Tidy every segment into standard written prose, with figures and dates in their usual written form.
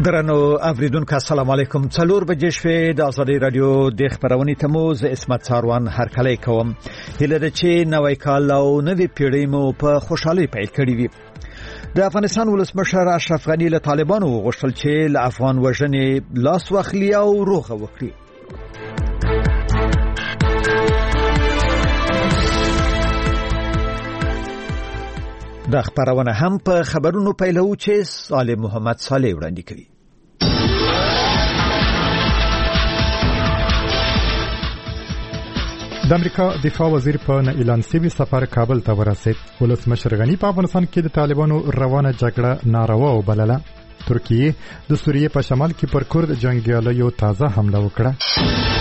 درنو اوریدونکو السلام علیکم. 4 بجې شوې د ازادي رادیو د خبرونې تموز اسمت ساروان هر کله کوم. هله د چې نوې کال او نوې پیړۍ مو په خوشحالي پیل کړې وي. د افغانستان ولسمشر اشرف غنی له طالبانو غوښتل چې له افغان وژنې لاس واخلي او روغه وکړي. دا خبرونه هم په خبرونو پیلو چې صالح محمد صالح وړاندې کوي. د امریکا دفاع وزیر په اعلان شوي سفر کابل ته ورسید. ولسمشر غنی په افغانستان کې د طالبانو روانه جګړه ناروا وبلله. ترکیه د سوریې په شمال کې پر کورد جنگیالیو تازه حمله وکړه.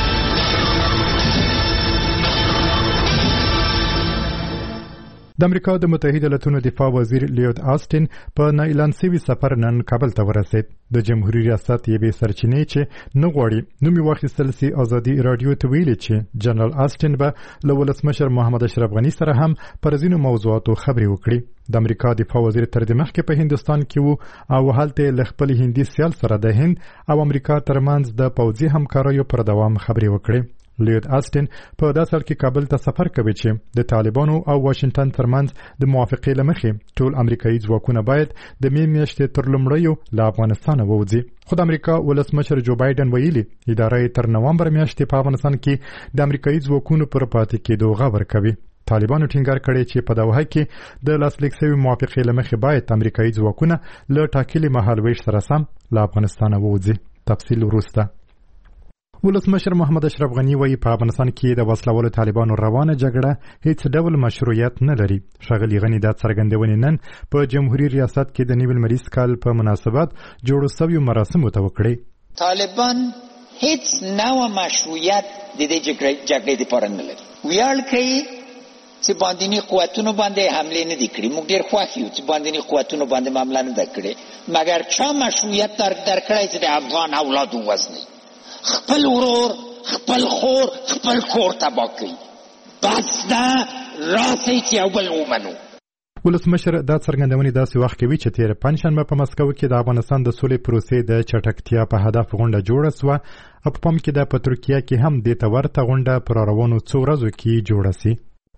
د امریکا د متحده ایالاتو دفاع وزیر لیود آستین په اعلان شوي سفر نن کابل ته ورسید. د جمهوریت ریاست یې به سرچینې چې نه غواړي نومي واخیستل سي ازادي رادیو ته ویلي چې جنرال آستین به له ولسمشر محمد اشرف غنی سره هم پر ځینو موضوعاتو خبرې وکړي. د امریکا دفاع وزیر تر دې مخکې په هندستان کې وو او هلته له خپل هندي سیال سره د هند او امریکا ترمنځ د پوځي همکاریو پر دوام خبرې وکړي. لیود آستین په داسل کې کابل ته سفر کوي چې د طالبانو او واشنگټن ترمنځ د موافقې لمخې ټول امریکایي ځواکونه باید د می میاشتې تر لومړیو له افغانستان ووځي. خو د امریکا ولسمشر جو بایدن ویلي ادارې تر نومبر میاشتې په افغانستان کې د امریکایي ځواکونو پر پاتې کېدو غور کوي. طالبانو ټینګار کړی چې په دوحه کې د لاسلیک شوی موافقې لمخې باید امریکایي ځواکونه له ټاکلي مهالویش سره سم له افغانستان ووځي. تفصیل وروسته. ولسمشر محمد اشرف غنی وایي په افغانستان کې د وسلوالو طالبانو روانه جګړه هیڅ ډول مشروعیت نه لري. ښاغلي غنی دا څرګندونې نن په جمهوریت ریاست کې د نوي لمریز کال په مناسبت جوړو شویو مراسمو ته وکړي. طالبان هیڅ نوع مشروعیت د دې جګړې لپاره نه لري. ویاړ کوي چې باندې قوتونو باندې حمله نه دي کړې. موږ ډېر خوښ یو چې باندې قوتونو باندې حمله نه ده کړې، مګر چا مشروعیت درکړی چې د افغان اولاد ووژني، خپل ورور، خپل خور، خپل کور تباه کوي. بس دا راسئ چې یو بل ومنو. ولسمشر دا څرګندونې داسې وخت کوي چې تېره پنجشنبه په مسکو کې د افغانستان د سولې پروسې د چټکتیا په هدف غونډه جوړه سوه او په پام کې ده په ترکیه کې هم دې ته ورته غونډه په راروانو څو ورځو کې جوړه سي.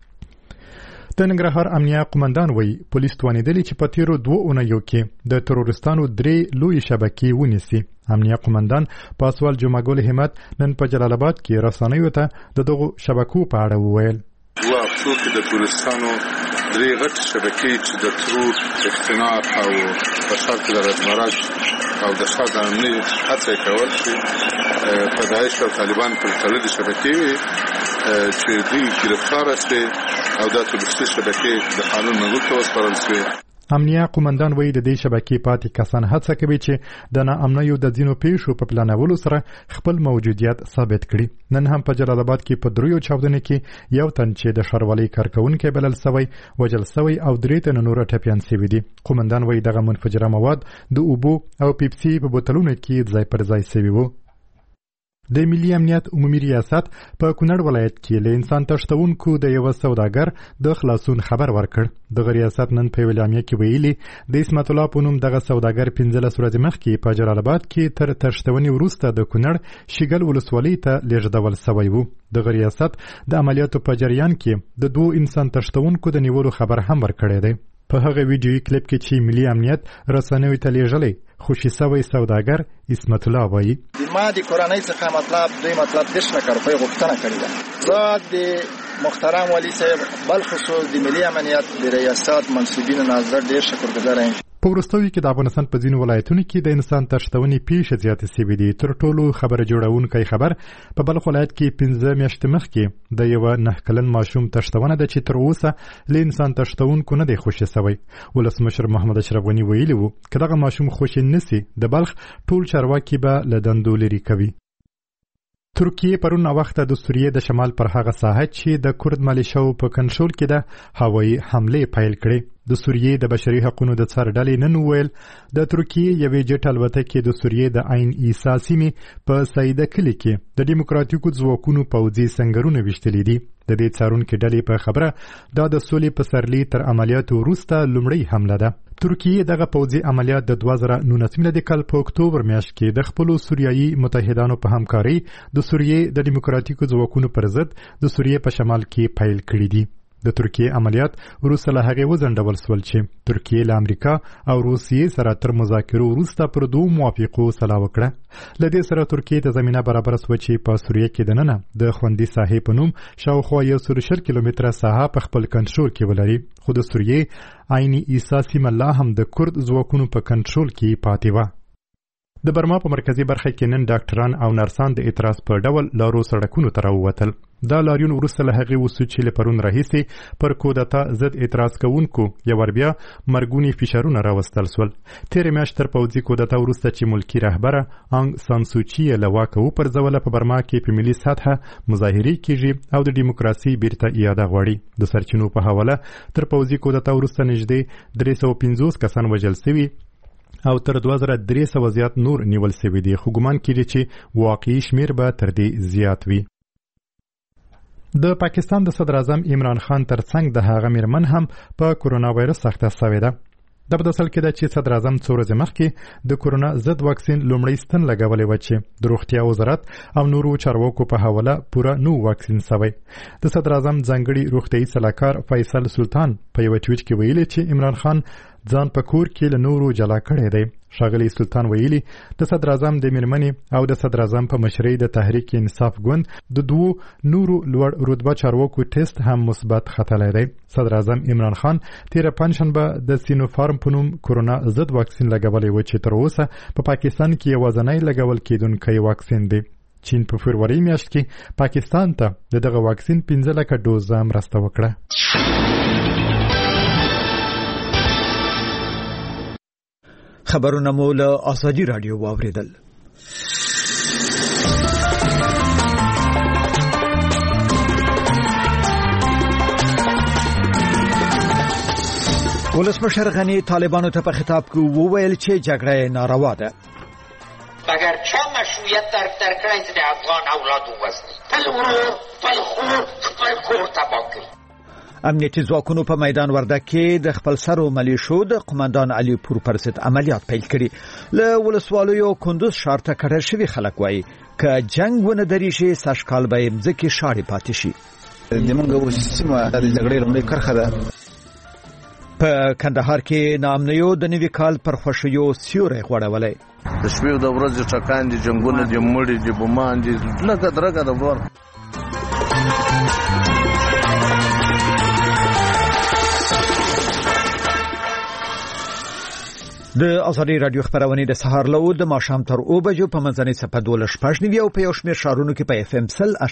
د ننګرهار امنیه قومندان وایي پولیس توانېدلي چې په تېرو 2 اونیو کې د تروریستانو 3 لویې شبکې ونیسي. امنیه قومندان پاسوال جمعه ګل همت نن په جلال آباد کې رسنیو ته د دغو شبکو په اړه وویل. څو کې د تروریستانو 3 غټ شبکې چې د ترور، اختناق او په ښار کې د ردمراج او د ښار د امنیې هڅه کول چې په داعش او طالبان پر تړلې شبکې وي چې دوی ګرفتار شي او دا تروریستي شبکې د قانون منګول ته وسپارل شي. امنیه قومندان وایي د دې شبکې پاتې کسان هڅه کوي چې د ناامنیو د ځینو پیښو په پلانولو سره خپل موجودیت ثابت کړي. نن هم په جلال آباد کې په 3 چاودنو کې یو تن چې د ښاروالۍ کارکوونکی بلل سوی وژل سوی او 3 تنه نور ټپیان سوي دي. قومندان وایي دغه منفجره مواد د اوبو او پیپسي په بوتلونو کې ځای پر ځای سوي وو. د ملي امنیت عمومي ریاست په کونړ ولایت کې له انسان تښتونکو د یو سوداګر د خلاصون خبر ورکړ. د ریاست نن په اعلامیه کې ویلي د اسمت الله په نوم دغه سوداګر 15 ورځې مخکې په جلال آباد کې تر تښتونې وروسته د کونړ شیګل ولسوالۍ ته لیږدول سوی وو. د ریاست د عملیاتو په جریان کې د 2 انسان تښتونکو د نیولو خبر هم ورکړی دی. په هغه ویډیویي کلیپ کې چې ملي امنیت رسنیو ته لیږلی خوشي سوی سوداګر اسمت الله وایي ما د کورنۍ څخه مطلب 10 لک روپۍ غوښتنه کړې ده. زه د محترم والي صاحب بالخصوص د ملي امنیت د ریاست منصوبینو نظر ډېر شکرګزار یم. په وروستیو کې د افغانستان په ځینو ولایتونو کې د انسان تښتونې پیښې زیاتې سوي دي. تر ټولو خبره جوړونکی خبر په بلخ ولایت کې 15 میاشتې مخکې د یو 9 کلن ماشوم تښتونه ده چې تر اوسه له انسان تښتونکو نه دی خوشي سوی. ولسمشر محمد اشرف غنی ویلي وو که دغه ماشوم خوشي نسی د بلخ ټول چارواکي به له دندو لرې کوي. ترکیه پرون وخت د سوریې د شمال پر هغه ساحه چې د کورد ملیشو په کنټرول کې ده هوایي حمله پیل کړې. د سوریې د بشري حقوقو د څار ډلې نن ویل د ترکیه یوې جټ الوتکې د سوریې د عین عیسی سیمې په سیده کلي کې د دیموکراتیکو ځواکونو پوځي سنگرونه وشتلې دي. د دې څارونکو ډلې په خبره دا د سولې په سرلی تر عملیاتو وروسته لومړی حمله ده. ترکیه دغه پوځي عملیات د 2019 میلادي کال په اکتوبر میاشت کې د خپل سوریایي متحدانو په همکاري د سوریې د دیموکراتیکو ځواکونو پر ضد د سوریې په شمال کې پیل کړی دي. د ترکیه عملیات وروسته له هغې وځنډول شول چې ترکیه له امریکا او روسیې سره تر مذاکرو وروسته پر دوه موافقو سلا وکړه. له دې سره ترکیه ته زمینه برابره شوه چې په سوریه کې دننه د خوندي ساحې په نوم شاوخوا 140 کیلومتره ساحه په خپل کنټرول کې ولري، خو د سوریې عیني عیسی سیمه لا هم د کورد ځواکونو په کنټرول کې پاتې وه. د برما په مرکزی برخه کې نن ډاکټران او نرسان د اعتراض په ډول لارو سړکونو ته راووتل. دا لاریون وروسته له هغې وسو چې له پرون راهیسې پر کودتا ضد اعتراض کوونکو یو ور بیا مرګوني فشارونه راوستل سول. تېرې میاشت تر پوځي کودتا وروسته چې ملکي رهبره انګ سان سوچي له واکه وپرځوله په برما کې په ملي سطحه مظاهرې کیږي او د دیموکراسي بیرته اعاده غواړي. د سرچینو په حواله تر پوځي کودتا وروسته نږدې 350 کسان وژل شوي او تر 2300 زیات نور نیول شوي دي، خو ګمان کیږي چې واقعي شمیر به تر دې زیات وي. د پاکستان د صدر اعظم عمران خان ترڅنګ د هغه میرمن هم په کورونا وایرس اخته شوې ده. د په اصل کې ده چې صدر اعظم څو ورځې مخکې د کورونا ضد واکسین لومړی ستن لګولې و چې د روغتیا وزارت او نورو چارواکو په حواله پوره نو واکسین شوی. د صدر اعظم ځانګړي روغتیايي سلاکار فیصل سلطان په یو ټویټ کې ویلي چې عمران خان ځان په کور کې له نورو جلا کړی دی. ښاغلي سلطان ویلي د صدر اعظم د میرمنې او د صدر اعظم په مشرۍ د تحریک انصاف ګوند د دوو نورو لوړ رتبه چارواکو ټیسټ هم مثبت ختلی دی. صدر اعظم عمران خان تیره پنجشنبه د سینوفارم په نوم کورونا ضد واکسین لګولی و چې تر اوسه په پاکستان کې یوازینی لګول کېدونکی واکسین دی. چین په فروری میاشت کې پاکستان ته دغه واکسین 15 لکه ډوزه مرسته وکړه. خبرونه مو له آزادي رادیو واوریدل. ولسمشر غنی طالبانو ته په خطاب کې وویل چې جګړه ناروا ده. اگر چا مشروعیت در کړی چې د افغان اولاد ووژني، خپل ورور، خپل خور، خپل کور تباه کړي. امنیتي ځواکونو په میدان وردګ کې د خپل سرو ملیشو د قومندان علي پور پر ضد عملیات پیل کړي. له ولسوالیو کندوز ښار ته کډه شوي خلک وایي که جنگ ونه درېږي سږکال به یې مځکې شاړې پاتې شي. زموږ سیمه د جګړې لومړۍ کرښه ده. په کندهار کې ناامنیو د نوي کال پر خوښیو سیوری غوړولی. د شپې او د ورځې ټکان دي، جنګونه دي، مړي دي، بمان دي، لکه درګه د ورور. د آزادي رادیو خبرونه د سهار له د ماښام تر 2 بجو په منځنۍ صفه 12:15 او په یو شمېر ښارونو کې په FM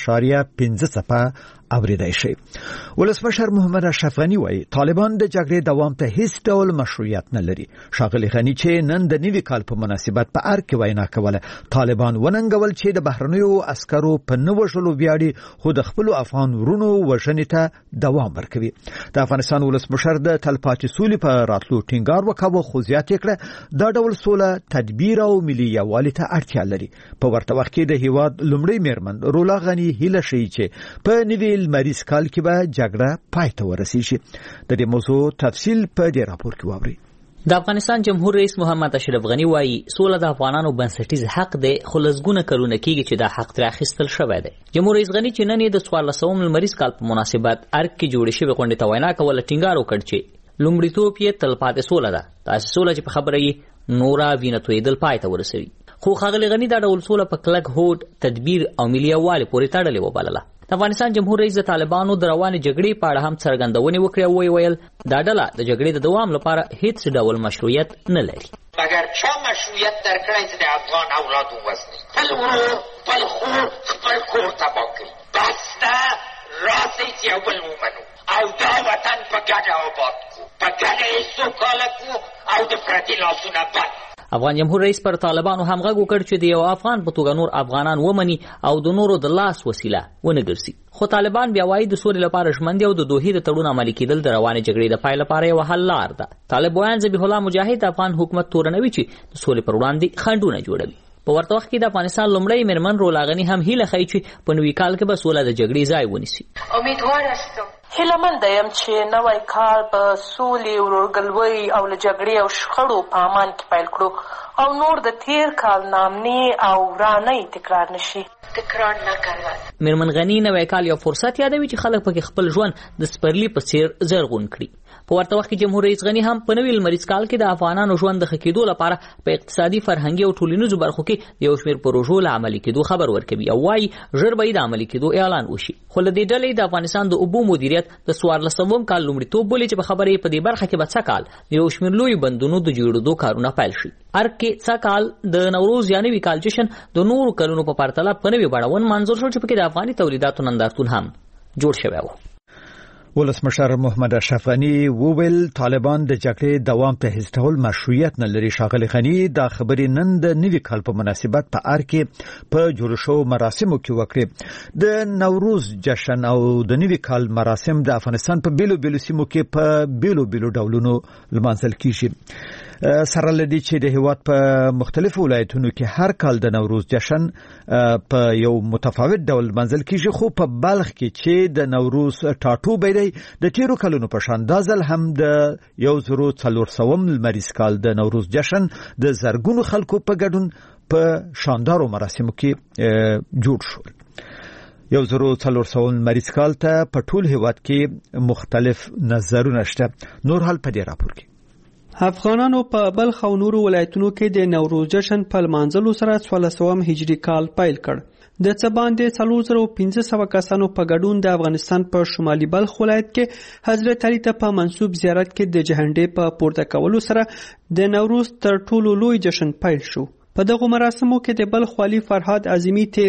100.5 صفه اوریدای شي. ولسمشر محمد اشرف غنی وایي طالبان د جګړې دوام ته هیڅ ډول مشروعیت نه لري. ښاغلي غنی چې نن د نوي کال په مناسبت په ارګ کې وینا کوله، طالبان وننګول چې د بهرنیو عسکرو په نه وژلو ویاړي، خو د خپل افغان ورونو وژنې ته دوام ورکوي. د افغانستان ولسمشر د تلپاتې سولې په راتلو ټینګار وکاوه، خو زیات کړه دا ډول سوله تدبیر او ملي یووالي ته اړتیا لري. په ورته وخت کې د هیواد لومړی میرمن رولا غنی هیله شي چې په نوي لمریز کال کې به جګړه پای ته ورسیږي. د دې موضوع تفصیل په دې راپور کې واورئ. د افغانستان جمهور رئیس محمد اشرف غنی وایي سوله د افغانانو بنسټیز حق دی، خو لږونه کلونه کېږي چې دا حق ترې اخیستل شوی دی. جمهور رئیس غنی چې نن د 14 لمریز کال په مناسبت ارګ کې جوړې شوې غونډې ته وینا کوله، ټینګار وکړ چې لومړیتوب یې تلپاتې سوله ده. داسې سوله چې په خبره یې نورا وینه تویدل پای ته ورسوي. خو ښاغلي غنی دا ډول سوله په کلک هوډ، تدبیر او ملي یووالي پورې تړلې وبلله. د افغانستان جمهور رئیس د طالبانو د روانې جګړې په اړه هم څرګندونې وکړې او ویل دا ډله د جګړې د دوام لپاره هیڅ ډول مشروعیت نه لري. اگر چا مشروعیت درکړی چې د افغان اولاد ووژني، خپل ورور، خپل خور، خپل کور تباه کړي، بس ده راسئ چې یو بل ومنو او دا وطن په ګډه آباد کړو، په ګډه یې سوکاله کړو او د پردي لاسونه بند. افغان جمهور رئیس پر طالبانو هم غږ وکړ چې د یو افغان په توګه نور افغانان ومني او د نورو د لاس وسیله ونه ګرځي. خو طالبان بیا وایي د سولې لپاره ژمن دي او د دوحې د تړون عملي کېدل د روانې جګړې د پای لپاره یوه حل لار ده. طالب ویان ذبیح الله مجاهد افغان حکومت تورنوي چې د سولې پر وړاندې خنډونه جوړوي. په ورته وخت کې د افغانستان لومړی میرمن رولا غنی هم هیله ښیي چې په نوي کال کې به سوله د جګړې ځای ونیسي. امیدوار هستم هیلهمند یم چې نوی کال په سولې، ورورګلوۍ او له جګړې او شخړو په امان کې پیل کړو او نور د تیر کال نامني او ورانۍ تکرار نشي. میرمن غنی نوی کال یو فرصت یادوي چې خلک پکې خپل ژوند د سپرلی په څیر زرغون کړي. په ورته وخت کې جمهور رئیس غنی هم په نوي لمریز کال کې د افغانانو ژوند د ښه کېدو لپاره په اقتصادي، فرهنګي او ټولنیزو برخو کې یو شمېر پروژو له عملي کېدو خبر ورکوي او وایي ژر به د عملي کېدو اعلان وشي. خو له دې ډلې د افغانستان د اوبو مدیریت د 14 کال لومړیتوب بولي چې په خبره یې په دې برخه کې به څه کال د یو شمېر لوی بندونو د جوړېدو کارونه پیل شي. ارګ کې څه کال د نوروز یا نوي کال جشن د نورو کلونو په پرتله په نوي بڼه منظور شو چې پکې د افغاني تولیداتو نندارتون هم جوړ شوی و. ولسمشر محمد اشرف غنی وویل طالبان د جګړې دوام ته هیڅ ډول مشروعیت نه لري. ښاغلي غنی دا خبرې نن د نوي کال په مناسبت په ارګ کې په جوړ شو مراسمو کې وکړې. د نوروز جشن او د نوي کال مراسم د افغانستان په بیلو بیلو سیمو کې په بیلو بیلو ډولونو لمانځل کیږي. سره لدی چې د هیواد په مختلفو ولایتونو کې هر کال د نوروز جشن په یو متفاوت ډول منځل کیږي، خو په بلخ کې چې د نوروز ټاټوبی دی د تیرو کلونو په شان دا ځل هم د 1400 لمریز کال د نوروز جشن د زرګونو خلکو په ګډون په شاندارو مراسمو کې جوړ شو. 1400 لمریز کال ته په ټول هیواد کې مختلف نظرونه شته. نور حال په دې راپور کې افغانانو په بلخ او نورو ولایتونو کې د نوروز جشن په لمانځلو سره 1400 هجری کال پیل کړ. د څه باندې 4500 کسانو په ګډون د افغانستان په شمالي بلخ ولایت کې حضرت علي ته په منسوب زیارت کې د جهنډې په پورته کولو سره د نوروز تر ټولو لوی جشن پیل شو. په دغه مراسمو کې د بلخ والی فرهاد اعظمي تیر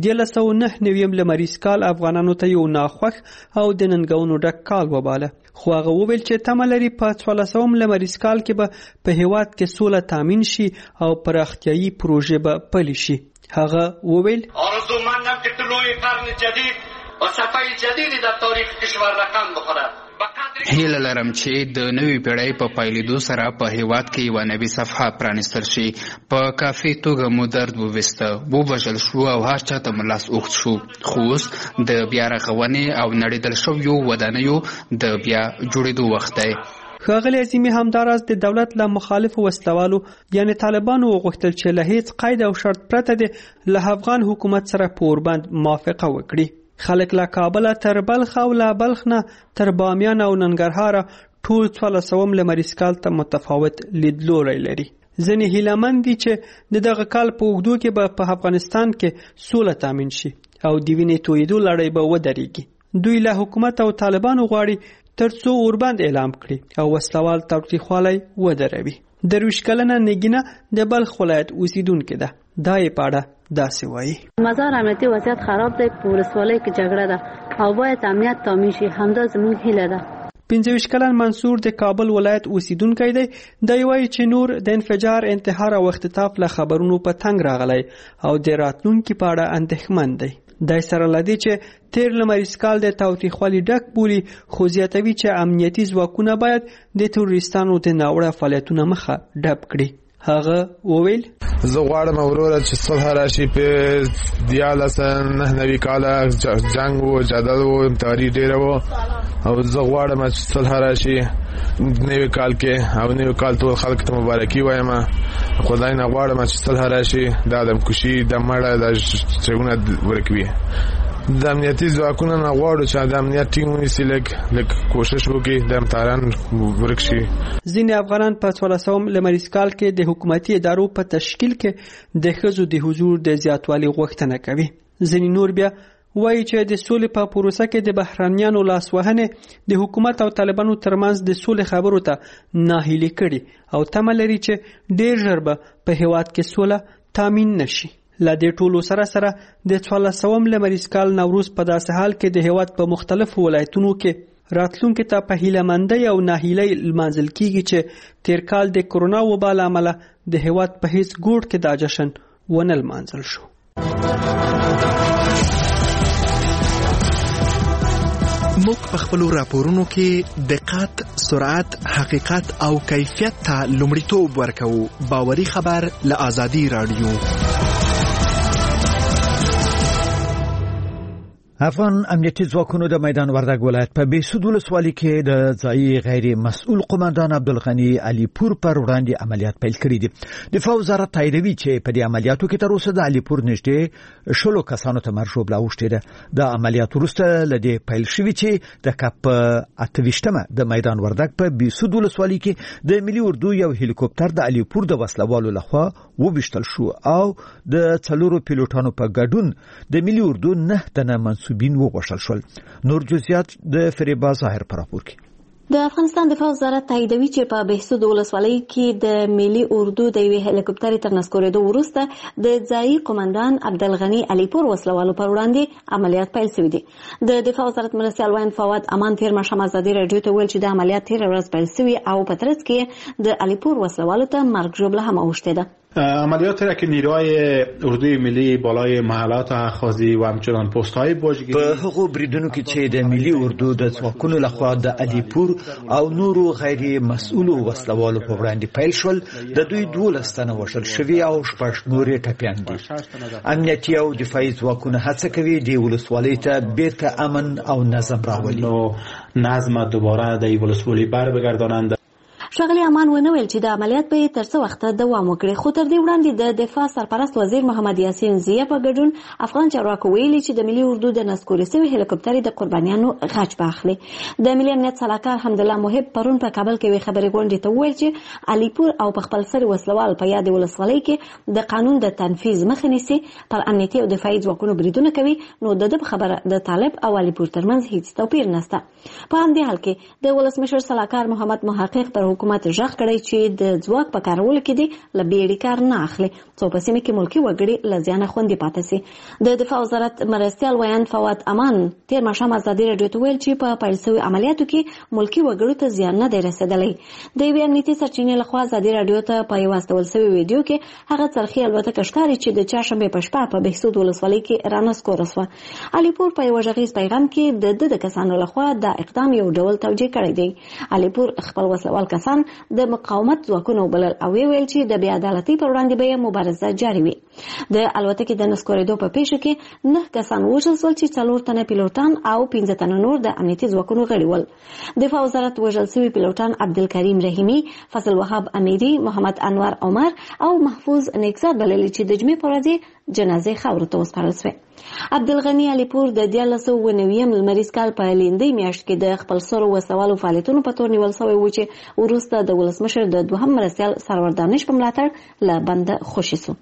1999 لمریز کال افغانانو ته یو ناخوښ او د ننګونو ډک کال وباله. خو هغه وویل چې تمه لري په 1400 لمریز کال کې به په هیواد کې سوله تامین شي او پراختیايي پروژې به پلي شي. هغه وویل آرزومندم که طلوع قرن جدید و صفحه جدیدی در تاریخ کشور رقم بخورد. هیله لرم چې د نوې پیړۍ په پایلیدو سره په هیواد کې یو نوې صفحه پرانیستل شي. په کافي توګه مو درد وویسته، ووژل شو او هر چا ته ملاس اوښت شو، خو اوس د بیا رغونې او نړېدل شویو ودانیو د بیا جوړېدو وخت دی. ښاغلي اعظمي همداراز د دولت له مخالفو وسلوالو یعنی طالبانو وغوښتل چې له هیڅ قید او شرط پرته د له افغان حکومت سره پوربند موافقه وکړي. خلک له کابل تر بلخ او له بلخ نه تر بامیان او ننګرهار ټول 1400 لمریز کال ته متفاوت لیدلوری لري. ځینې هیلهمند دي چې د دغه کال په اوږدو کې به په افغانستان کې سوله تامین شي او د وینې تویېدو لړۍ به ودرېږي. دوی له حکومت او طالبانو غواړي ترڅو اوربند اعلان کړي او وسلوال تاوتریخوالی ودروي. 23 کلنه نګینه د بلخ ولایت اوسیدونکې ده. دا یې پاړه داسې وایي: مزار امنیتي وضعیت خراب دی، په ولسوالۍ کې جګړه ده او باید امنیت تامین شي، همدا زموږ هیله ده. 25 کلن منصور د کابل ولایت اوسیدونکی دی. دا وایي چې نور د انفجار، انتحار او اختطاف له خبرونو په تنګ راغلی او د راتلونکي په اړه اندېښمن دی. دای سره لدی چې تیر لمریز کال د تاوتریخوالي ډک بولی، خو زیاتوي چې امنیتي ځواکونه باید د تروریستانو د ناوړه فعالیتونو مخه ډب کړي. هغه وویل: زه غواړم وروره چې صلح راشي. په 1999 کال جنگ و جدل و امتحاري ډیره و او زه غواړم چې صلح راشي نوی کال کې او نوی کال ټول خلک ته مبارکي وایم. خدای نه غواړم چې صلح راشي، د آدمکشي، د مړه، د څنګه ورکوي. د امنیتي ځواکونو نه غواړو چې د امنیت ټینګ ونیسي، لږ کوشش وکړي د امتحان ورک شي. ځینې افغانان په 1400 لمریز کال کې د حکومتي ادارو په تشکیل کې د ښځو د حضور د زیاتوالي غوښتنه کوي. ځینې نور بیا وایي چې د سولې په پروسه کې د بهرنیانو لاسوهنې د حکومت او طالبانو ترمنځ د سولې خبرو ته ناهیلي کړي او تمه لري چې ډېر ژر به په هیواد کې سوله تامین نشي. له دې ټولو سره د 1400 لمریز کال نوروز په داسې حال کې د هیواد په مختلفو ولایتونو کې راتلونکي ته په هیلهمندۍ او ناهیلۍ لمانځل کیږي چې تیر کال د کرونا وبا له امله د هیواد په هیڅ ګوټ کې دا جشن ونه لمانځل شو. موږ په خپلو راپورونو کې دقت، سرعت، حقیقت او کیفیت ته لومړیتوب ورکوو. باوري خبر له آزادي رادیو. افغان امنیتي ځواکونو د میدان وردګ ولایت په بیسود ولسوالۍ کې د ځایي غیر مسؤل قومندان عبدالغنی علیپور پر وړاندې عملیات پیل کړي دي. دفاع وزارت تاییدوي چې په دې عملیاتو کې تر اوسه د علیپور نږدې 10 کسانو ته مرګ ژوبله اوښتې ده. د عملیات وروسته له دې پیل شوي چې د کپ 28مه د میدان وردګ په بیسود ولسوالۍ کې د ملي اردو یو هلیکوپټر د علیپور د وسلوالو لخوا وبشتل شو او د 4 پیلوټانو په ګډون د ملي اردو 9 تنه منصوبین وغوښتل شول. نور جزئیات د فریبا ظاهر پر راپور کې. د افغانستان دفاع وزارت تاییدوي چې په بهسود ولسوالۍ کې د ملي اردو د یوې هلیکوپټرې تر نسکورېدو وروسته د ځایي قومندان عبدالغنی علیپور وسلوالو پر وړاندې عملیات پیل شوي دي. د دفاع وزارت مرستیال وایي فواد امان تیر ماښام ازادي راډیو ته ویل چې د عملیات تیر ورځ پیل شوي او په ترڅ کې د علیپور وسلوالو ته مرګ ژوبله هم اوښتې ده. عملیات را که نیروهای اردوی ملی بالای محلات اخاذی و همچنان پست‌های باجگیری په هغو بریدونو کې چې د ملي اردو د ځواکونو لخوا د علیپور او نورو غیر مسؤلو وسلوالو په وړاندې پیل شول، د دوی 12 تنه وژل شوي او 6 نور ټپیان دي. امنیتي او دفاعي ځواکونه هڅه کوي د ولسوالۍ ته بیرته امن او نظم راولي. نظم دوباره د ولسوالۍ بر بگردانند. ښاغلي امان ونه ویل چې د عملیات به تر څه وخت دوام وکړي، خو تر دې وړاندې د دفاع سرپرست وزیر محمد یاسین زیه په ګډون افغان چارواکو ویلي چې د ملي اردو د نسکورې شوي هلیکوپټرې د قربانیانو غچ به اخلي. د ملي امنیت سلاکار حمدالله محب پرون په کابل کې یوې خبري غونډې ته وویل چې علیپور او په خپل سر وسلوال په یاد ولسوالۍ کې د قانون د تنفیذ مخه نیسي، پر امنیتي او دفاعي ځواکونو بریدونه کوي، نو د خبره د طالب او علیپور ترمنځ هیڅ توپیر نشته. په همدې حال کې د ولسمشر سلاکار محمد محقق پر حکومت ژغ کړی چې د ځواک په کارولو کې دی له بیړې کار نه اخلي څو په سیمه کې ملکي وګړي له زیانه خوندي پاتې سي. د دفاع وزارت مرستیال ویان فواد امان تیر ماښام ازادي راډیو ته ویل چې په پیل شوي عملیاتو کې ملکي وګړو ته زیان نه دی رسېدلی. د یوې امنیتي سرچینې لخوا ازادي راډیو ته په یوه استول شوي ویډیو کې هغه څرخي الوتکه ښکاري چې د چهارشنبې په شپه په بهسود ولسوالۍ کې رانسکوره شوه. علیپور په یوه غږیز پیغام کې د کسانو لخوا دا اقدام یو ډول توجیه کړی دی. علیپور خپل وسلوال کسان د مقاومت ځواکونو وبلل او ویل چې د بې عدالتۍ پر وړاندې به مبارزه جاري وي. د الوتکې د نسکورېدو په پیښه کې 9 کسان وژل شول چې 4 تنه پیلوټان او 15 تنه نور د امنیتي ځواکونو غړي ول. دفاع وزارت وژل شوي پیلوټان عبدالکریم رحیمي، فضل وهاب امیری، محمد انور عمر او محفوظ نیکزاد بللي چې د جمعې په ورځ جنازې خاورو ته وسپارل شوې. عبدالغنی علیپور د 1990 لمریز کال په لیندۍ میاشت کې د خپل سرو وسوالو فعالیتونو په تور نیول شوی و چې وروسته د ولسمشر د دوهم مرستیال سرور دانش په ملاتړ له بنده خوشي شو.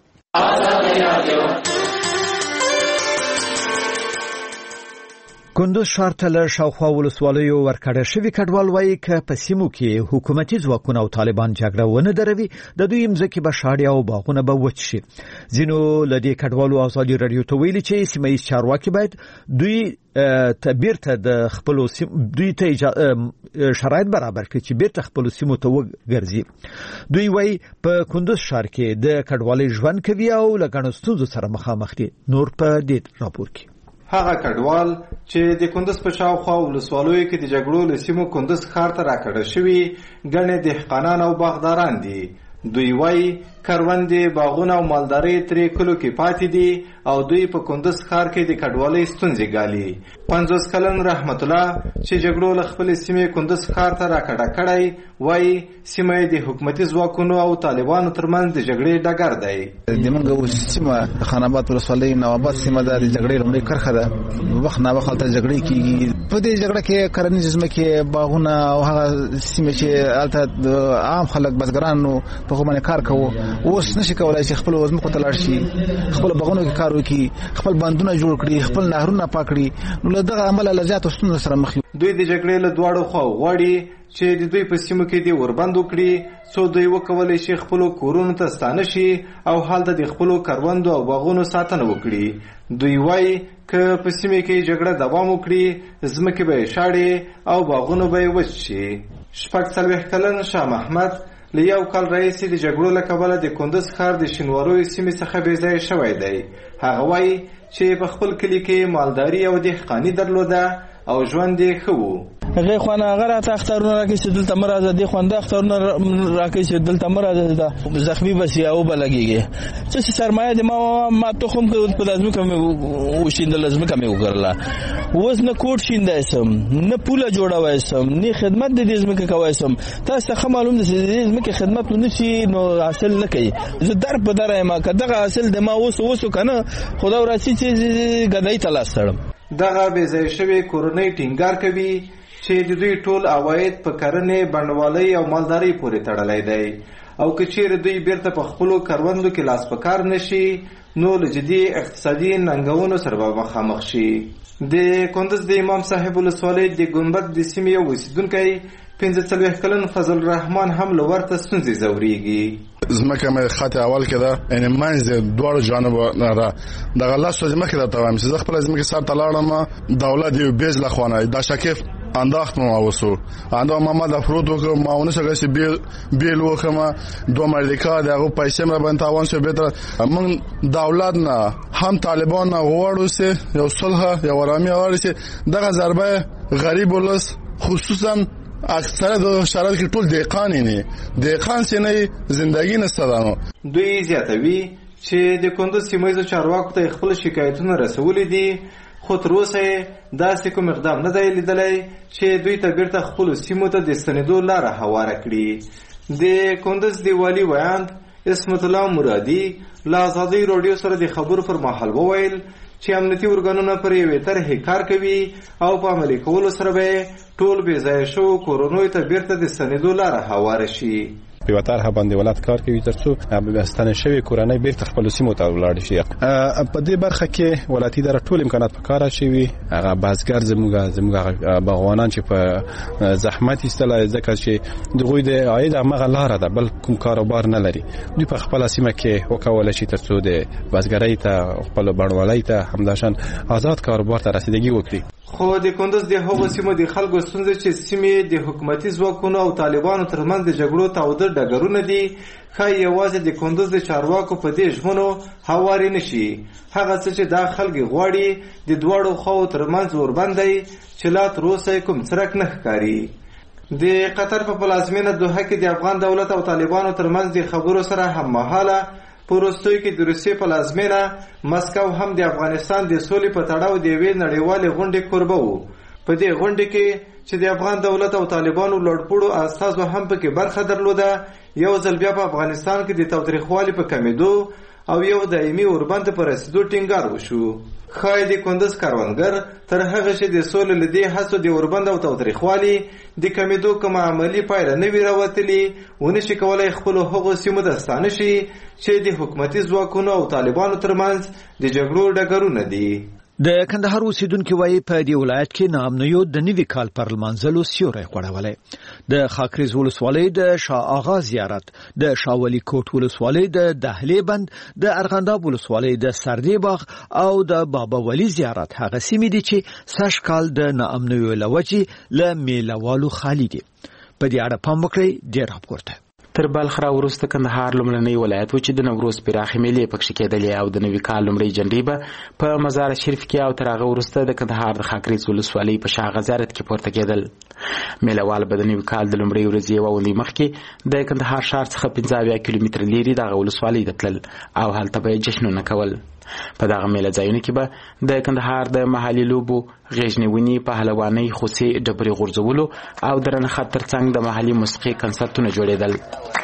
کندوز ښار ته له شاوخوا ولسوالیو ورکړه شوي کډوال وایي که په سیمو کې حکومتي ځواکونه او طالبان جګړه ونه دروي د دوی مځکې به شاړې او باغونه به وچ شي. ځینو له دې کډوالو ازادي راډیو ته ویلي چې سیمه ییز چارواکي باید دوی ته بیرته د خپلو دوی ته شرایط برابر کړي چې بیرته خپلو سیمو ته وګرځي. دوی وایي په کندوز ښار کې د کډوالۍ ژوند کوي او له ګڼو ستونزو سره مخامخ دي. نور په دې راپور کې هغه کډوال چې د کندوز په شاوخوا ولسوالیو کې د جګړو له سیمو کندوز ښار ته راکړه شوي ګڼې دهقانان او باغداران دي. دوی وایي کروندې، باغونه او مالدارۍ ترې کلو کې پاتې دي او دوی په کندوز ښار کې د کډوالۍ ستونزې ګالي. 50 کلن رحمت الله چې جګړو له خپلې سیمې کندوز ښار ته راکړه کړی وایي سیمه یې د حکومتي ځواکونو او طالبانو ترمنځ د جګړې ډګر دی. زموږ سیمه خان آباد ولسوالۍ نواباد سیمه ده، د جګړې لومړۍ کرښه ده. وخت نه وخت هلته جګړې کېږي. په دې جګړه کې کرنیزې ځمکې، باغونه او هغه سیمې چې هلته عام خلک بزګرانو په هغو باندې کار کوو اوس نشي کولای چې خپل ځمکو ته لاړ شي، خپل باغونو کې کار وکړي، خپل بندونه جوړ کړي، خپل نهرونه پاک کړي. نو له دغه عمله له زیاتو ستونزو سره مخ یو. دوی د جګړې له دواړو خواو غواړي چې د دوی په سیمو کې دې وربند وکړي څو دوی وکولی شي خپلو کورونو ته ستانه شي او هلته د خپلو کروندو او باغونو ساتنه وکړي. دوی وایي که په سیمه کې جګړه دوام وکړي ځمکې به یې شاړې او باغونه به یې وچ شي. 46 کلن شاه محمد له یو کال راهیسې د جګړو له کبله د کندوز ښار د شینواریو سیمې څخه بې ځایه شوی دی. هغه وایي چې په خپل کلي کې مالداري او دهقاني درلوده او ژوند یې ښه و. هغه خوانه هغه راته اخترونه راکې چې دلته مرزه دي خوانده اخترونه راکې چې دلته مرزه زخمی بس یا او بلګيږي چې سرمایه د ما تخم په لازم کوم وشیندل لازم کوم وګرلا وز نه کوټ شیندای سم نه پوله جوړوي سم نه خدمت د دې زمکه کوي سم تاسو ته معلوم دي چې زمکه خدمت نه شي نو حاصل نه کوي زه در په درای ما کداغه حاصل د ما وسو کنه خدا وراسي چې غدای تلاش سره دغه به ځای شوی کورنۍ ټینګار کوي چې د دوی ټول عواید په کرنې بڼوالۍ او مالدارۍ پورې تړلی دی او که چیرې دوی بیرته په خپلو کروندو کې لاس په کار نشي نو له جدي اقتصادي ننګونو سره به مخامخ شي. د کندز د امام صاحب ولسوالۍ د ګنبد د سیمې یو اوسېدونکی 45 کلن فضل الرحمن هم له ورته ستونزې ځورېږي. زمکه مې خط اول کې ده یعنی منځ د دوړو جانب نه دغه لاس زمکه ده ته وایم چې خپل زمکه سره تلاړم دولت یو بیز لخوانه دا شکیف انداخت مو وسو انده ما د فرودو که ماونه څنګه چې بیل وکما دوه امریکا دغه پیسې مې باندې تاوان شو به من دولت نه هم طالبان نه غواړو سه یو صلح یو آرامي ورسي دغه ضربه غریب ولس خصوصا اکثره د شرایط کې ټول دهقان سینې زندگی نستدانو. دوی زیاتوي چې د کندز سیمایي چارواکو ته خپل شکایتونه رسولې دي خو تر اوسه داسې کوم اقدام نه دی لیدلی چې دوی ته بیرته خپل سیمو ته د ستنېدو لاره هواره کړي. د کندز د والي ویاند اسمت الله مرادي له ازادۍ راډیو سره د خبرو پر مهال وویل چې امنیتي ارګانونه پر یوې طرحې کار کوي او په عملي کولو سره به ټول بې ځایه شوو کورونو ته بیرته د ستنېدو لاره هواره شي. په وتر باندې ولادت کار کوي ترڅو ستنې شوی کورنۍ بیرته خپل سیمو ته ولاړ شي. په دې برخه کې ولایتي اداره ټول امکانات په کار شي. هغه بازګر زموږ باغوانان چې په زحمت ایستل ځکه چې دغه د عاید هغه لار ده بل کوم کاروبار نه لري دوی په خپل سیمه کې وکول شي ترڅو د بازګرۍ ته خپل بڼوالۍ ته همداشان آزاد کاروبار ته رسیدګي وکړي. خو د کندز د هغو سیمو د خلکو ستونزې چې سیمې د حکومتي ځواکونو او طالبانو ترمنځ د جګړو تاوده ډګرونه دي ښایي یوازې د کندز د چارواکو په دې ژمنو هوارې نشي. هغه څه چې دا خلک غواړي د دواړو خواو ترمنځ وربند دی چې لا تر اوسه کوم څرک نه ښکاري. د قطر په پلازمینه دوحه کې د افغان دولت او طالبانو ترمنځ د خبرو سره هممهاله په وروستیو کې د روسیې پلازمینه مسکو هم د افغانستان د سولې په تړاو د یوې نړیوالې غونډې کوربه و. په دې غونډې کې چې د افغان دولت او طالبانو لوړپوړو استازو هم پکې برخه درلوده یو ځل بیا په افغانستان کې د تاوتریخوالي په کمیدو او یو دایمي اوربند پر رسیدو ټینګار وشو. ښایي د کندز کروندګر تر هغه چې د سولې له دې هڅو د اوربند او تاوتریخوالي د کمیدو کومه عملي پایله نه وي راوتلې ونه شي کولی خپلو هغو سیمو ته ستانه شي چې د حکومتي ځواکونو او طالبانو ترمنځ د جګړو ډګرونه دي. د کندهار اوسیدونکو وایي په دې ولایت کې نامنیو د نوي کال پر لمانځلو سیوری غوړولی. د خاکریز ولسوالۍ د شاه آغا زیارت، د شاولی کوټ ولسوالۍ د دهلې بند، د ارغنداب ولسوالۍ د سردی باغ او د بابا ولی زیارت هغه سیمې دي چې سږ کال د نامنیو له وجې له میلهوالو خالي دي. په دې اړه پام وکړئ ډېر راپورته. تر بلخ را وروسته کندهار لومړنی ولایت و چې د نوروز پراخې میلې پکښې کېدلې او د نوي کال لومړۍ جنډې به په مزار شریف کې او تر هغه وروسته د کندهار د خاکریز ولسوالۍ په شاه غزارت کې پورته کېدل. میله وال به د نوي کال د لومړۍ ورځې یوه اونۍ مخکې د کندهار ښار څخه 15 کیلومتره لرې دغه ولسوالۍ ته تلل او هلته به یې جشنونه کول. په دغه میله ځایونو کې به د کندهار د محلي لوبو غیږنیونې، پهلوانۍ، خوسي، ډبرې غورځولو او د رنخت ترڅنګ د محلي موسیقي کنسرتونه جوړېدل.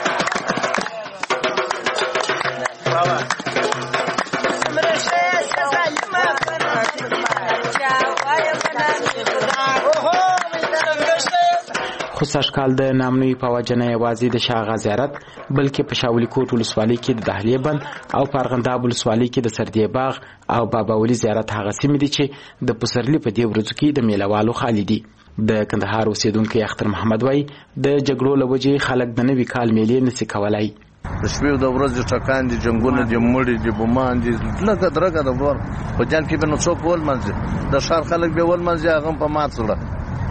خو سږ کال د نامنوي په وجه نه یوازې د شاه آغا زیارت بلکې په شاولی کوټ ولسوالۍ کې د دهلې بند او په ارغنداب ولسوالۍ کې د سردی باغ او بابا ولی زیارت هغه سیمې دي چې د پسرلي په دې ورځو کې د میلهوالو خالي دي. د کندهار اوسیدونکی اختر محمد وایي د جګړو له وجې خلک د نوي کال میلې نشي کولای. د شپې د ورځې ټکان دي، جنګونه دي، مړي دي، بومان دي، لکه درګه د ور په جان کې به نو څوک ول منځ د شهر خلک به ول منځ هغه په مات سره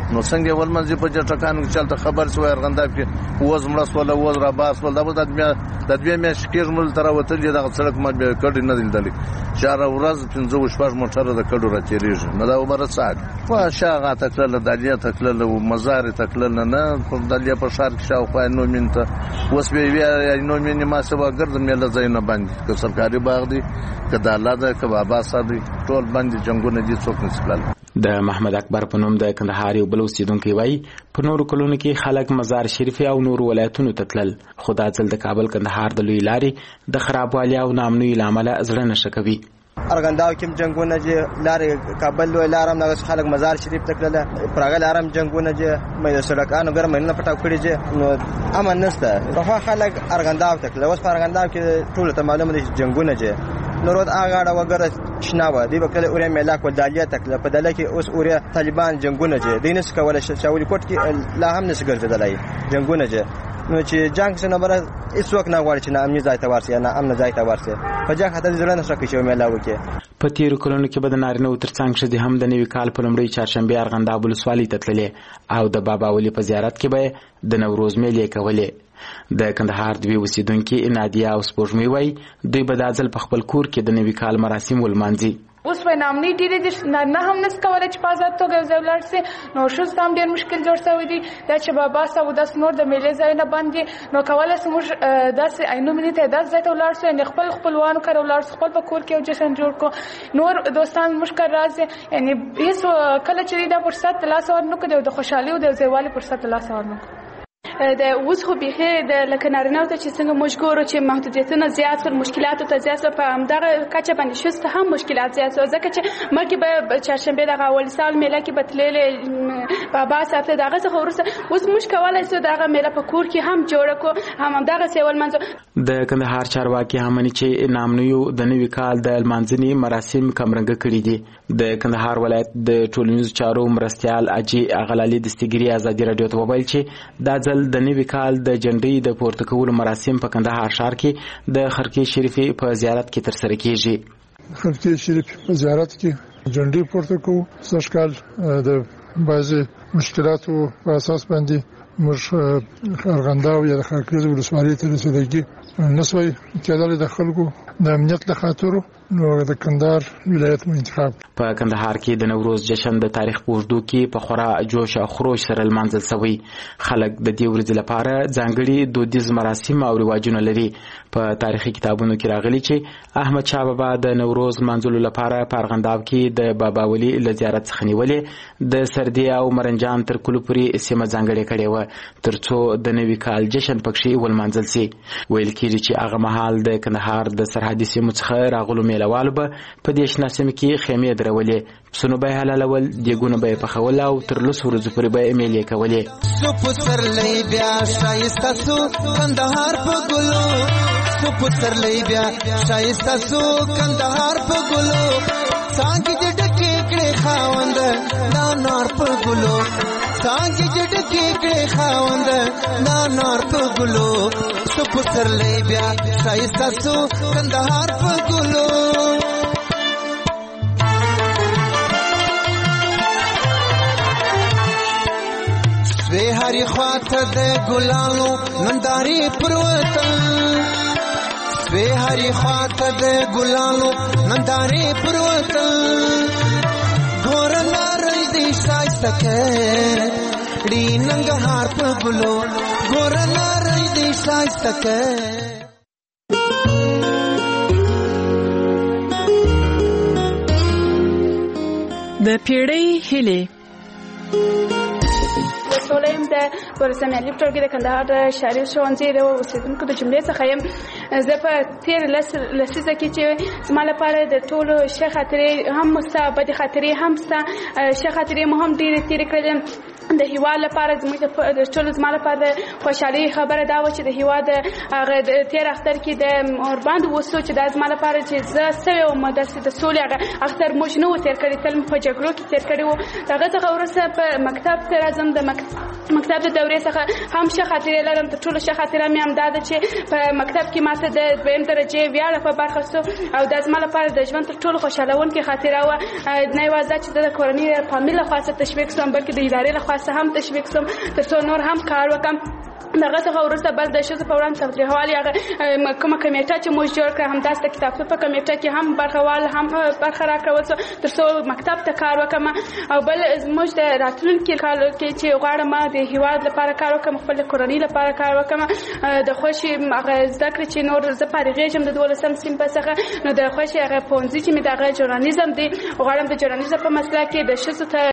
نو څنګه ولمنځي په جټکانو کې چلته خبر شوی ارغنداب کې وز مړس ولا وز را باس ول د دوی مې شکیر مل تر وته دغه سړک ما کډ نه دلدلې شهر ورځ 15 شپږ موټر د کډو را تیریږي نه دا عمر ساعت وا شاغه تکل دالیا تکل مزار تکل نه په دالیا په شهر کې شاوخوا نو مینته وس به وی نو مینه ما سبا ګرځم مله زینه باندې که سرکاري باغ دی که د الله د کبابا صاحب ټول باندې جنگونه دي څوک نسلل د محمد اکبر په نوم د کندهار یو بل اوسیدونکو وایي په نورو کلونو کې خلک مزار شریف او نورو ولایتونو ته تلل خو دا ځل د کابل کندهار د لوی لارې د خرابوالي او ناامنۍ له امله زړه نشه کوي. ارغنداو کې جنگونه چې لارې کابل لوی لارم نه خلک مزار شریف ته تلل پراګل لارم جنگونه چې مې سړکانو ګرمه نه پټاو کړی چې نو امن نشته خو خلک ارغنداو ته تلل اوس ارغنداو کې ټول ته معلومه دي جنگونه چې نورود اغاړه وګره شناوه دی به کله اوریا ملاک ولدالیا تکله په دله کې اوس اوریا طالبان جنگونه چې دینس کوله شاولي کوټ کې لا هم نس ګرځیدلای جنگونه چې نو چې جنگ څنګه بره هیڅ وخت نه غواړي چې نه امني ځای ته ورسي نه امن ځای ته ورسي په ځکه خاطر ځړنه نشه کې شو ملاو کې په تیر کلونو کې به د نارینه ترڅنګ شدي هم د نوي کال په لومړۍ چهارشنبه ارغنداب ولسوالۍ ته تللې او د بابا ولی په زیارت کې به د نوروز میلې کولې. د کندهار دوی اوسیدونکي نادیا او سپوږمۍ وایي دوی به دا ځل په خپل کور کې د نوي کال مراسم ولمانځي. اوس په نامني ډیره د نه هم نس کولای چې په آزاد توګه زولار سي نو شو سم ډیر مشکل جوړ شوی دی دا چې بابا ساو د نور د میلې ځای نه باندې نو کولای سموږ داسې اینو منیته داس ځای ته ولار سي نه خپلوانو کړه ولار خپل په کور کې او جشن جوړ کو نور دوستان مشکل راځي یعنی هیڅ کله چې دا فرصت لاس ورنو کړي د خوشحالي او د زیوالي فرصت لاس ورنو د اوس خو به د لکنارینو ته چې څنګه مشګورو چې محدودیتونه زیات سر مشکلات ته زیات په همدغه کچه باندې شسته هم مشکلات زیات ځکه چې مکه به چهارشنبه د اول سال میله کې بتللې بابا صاحب دغه څه ورسره اوس مشکواله سو دغه میله په کور کې هم جوړ کو هم دغه سیول منځ د کندهار چارواکي همني چې نامنیو د نوي کال د المانځنی مراسم کمرنګ کړی دي د کندهار ولایت د ټولنیزو چارو مرستيال اجي اغلالي دستګری ازادي رادیو ته وویل چې دا ځل د نوي کال د جنډۍ د پورته کولو مراسم په کندهار ښار کې د خرقې شریفي په زیارت کې ترسره کیږي. خرقې شریفي په زیارت کې جنډۍ پورته کوو سږکال د بعضي مشکلاتو په اساس باندې موږ ارغنداو یا د خرقې ولسوالۍ ته رسیدګي نسوي کېدل د خلکو د امنیت له خاطر نو د کندهار ولایت مو انتخاب په کندهار کې د نوروز جشن د تاریخ په اوږدو کې په خورا جوش او خروش سره لمانځل شوی. خلک د دې ورځې لپاره ځانګړي دودیز مراسم او رواجونه لري. په تاریخي کتابونو کې راغلي چې احمد شاه بابا د نوروز منځلو لپاره په ارغنداب کې د بابا ولی له زیارت څخه نیولې د سردي او مرنجان تر کلو پورې سیمه ځانګړې کړې و ترڅو د نوي کال جشن پکې ولمانځل شي. ویل کېږي چې هغه مهال د کندهار د سرحدي سیمو څخه راغلو میلوالو به په دې شنه سیمه کې خیمې درولې پسونه به حلالول دیګونه به پخول او تر لسو ورځو پورې به میلې کولې. سو پسرلې بیا شایسته سو کندهار په ګلو سو پسرلې بیا شایسته سو کندهار په ګلو څنګه دې ډکې کړې خاوند نا نار په ګلو څنګه دې ډکې کړې خاوند نا نار په ګلو سو پسرلې بیا شایسته سو کندهار په ګلو. سوی هری خواته د ګلانو ننداري پروتل سوی هری خواته د ګلانو ننداري پروتل ګور ناري دې شایسته کې ډی ننګهار په ګلو ګور ناري دې شایسته کې. د پیړۍ هیلې سولیم د پرسنل ټولګي د کندهار د شهري ښوونځي د اوسیدونکو د جملې څخه يم زه په تیر لسیزه کې چې زما لپاره د ټولو ښه خاطرې هم ستا بدې خاطرې هم ستا ښه خاطرې مو هم ډېرې تېرې کړلې. د هیواد لپاره زموږ د ټولو زما لپاره د خوشحالۍ خبره دا وه چې د هیواد هغه د تېر اختر کې د اورباند وسو چې دا زما لپاره چې زه سوی وم داسې د سولې هغه اختر موږ نه و تېر کړی تل په جګړو کې تېر کړی وو. د هغه څخه وروسته په مکتب ته راځم د مکتب د دورې څخه هم ښه خاطرې لرم. تر ټولو ښه خاطره مې هم دا ده چې په مکتب کې ماته د دویم درجې ویاړه په برخه سو او دا زما لپاره د ژوند تر ټولو خوشحالونکې خاطره وه. نه یوازې چې د کورنۍ فامیل لخوا څخه تشویق شوم بلکې د ادارې لخوا لاسه هم تشویق سم ترڅو نور هم کار وکم. دغه څخه وروسته بل د ښځو په وړاندې تاوتریخوالي هغه کومه کمیټه چې موږ جوړ کړه همداسې د کتابتون په کمیټه کې هم برخوال هم برخه راکړل شو ترڅو مکتب ته کار وکړم. او بل زموږ د راتلونکي کال کې چې غواړم د هیواد لپاره کار وکړم، خپل کورنۍ لپاره کار وکړم، د خوشي هغه زده کړې چې نور زه فارغېږم د 12 صنف څخه، نو د خوشي هغه پوهنځي چې مې دغه ژورنالیزم دی غواړم د ژورنالیزم په مسلک کې د ښځو ته